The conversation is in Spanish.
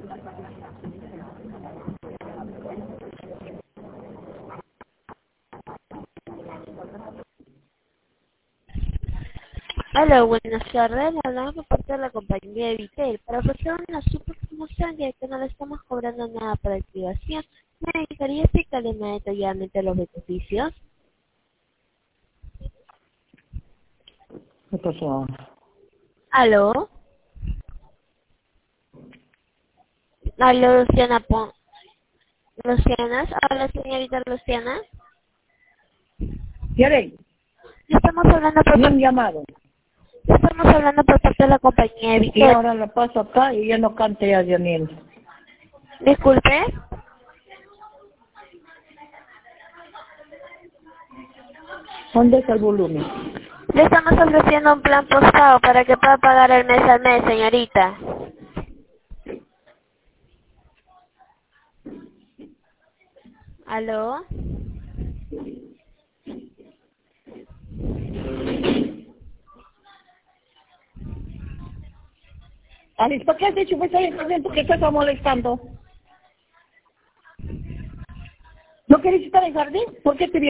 Hola, buenas tardes. Le hablamos por parte de la compañía de Vitel para ofrecer una super promoción ya que no le estamos cobrando nada para activación. ¿Me gustaría explicarle más detalladamente los beneficios? ¿Qué pasó? ¿Aló? ¿Aló, Luciana Luciana? ¿Hola, señorita Luciana? ¿Quieren? Le estamos hablando por Me han parte llamado. de la compañía de Y Vitel. ahora la paso acá y ya no cante a Janine. Disculpe. ¿Dónde está el volumen? Le estamos ofreciendo un plan postpago para que pueda pagar el mes al mes, señorita. ¿Aló? Alice, ¿por qué has dicho que estoy en jardín? ¿Por qué te está molestando? ¿No quieres estar en jardín? ¿Por qué te